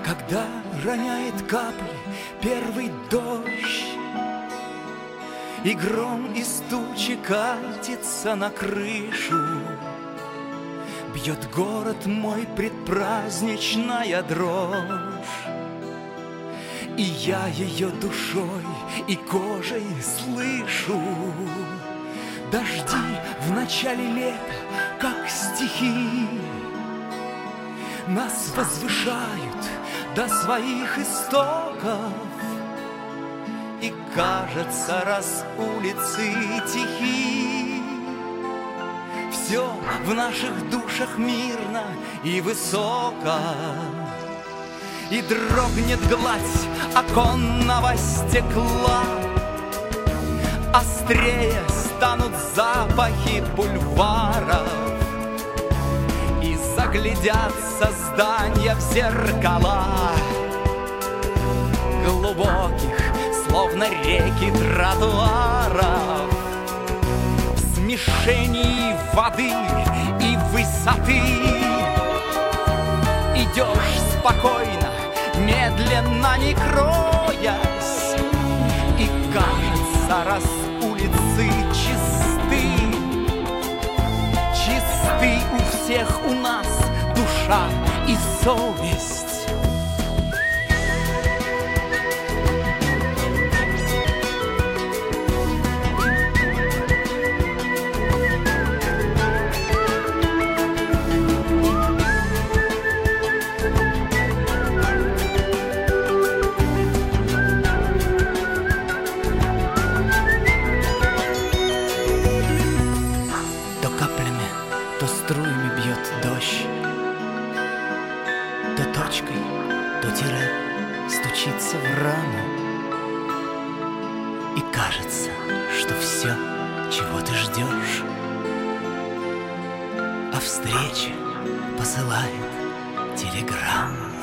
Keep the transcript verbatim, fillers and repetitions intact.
Когда роняет капли первый дождь, и гром из тучи катится на крышу, бьет город мой предпраздничная дрожь, и я ее душой и кожей слышу. Дожди в начале лета, как стихи, нас возвышают до своих истоков. И кажется, раз улицы тихи, все в наших душах мирно и высоко. И дрогнет гладь оконного стекла, острее станут запахи бульваров, и заглядятся здания в зеркала глубоких, словно реки, тротуаров. В смешении воды и высоты идешь спокойно, медленно, не кроясь, и кажется, раз улицы чисты, чисты у всех у нас душа и совесть. То струями бьет дождь, то точкой, то тире стучится в раму, и кажется, что все, чего ты ждешь, о встрече посылает телеграмму.